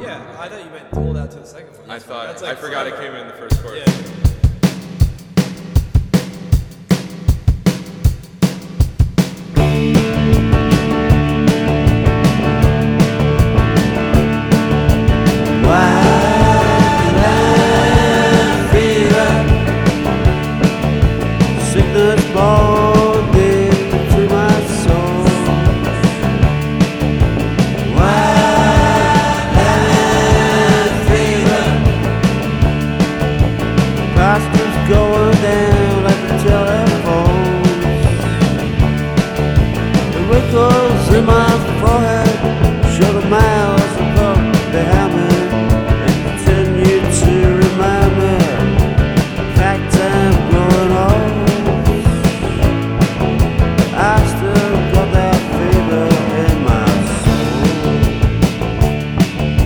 Yeah, I thought you meant hold out to the second one. I That's forgot it came in the first chorus. Yeah.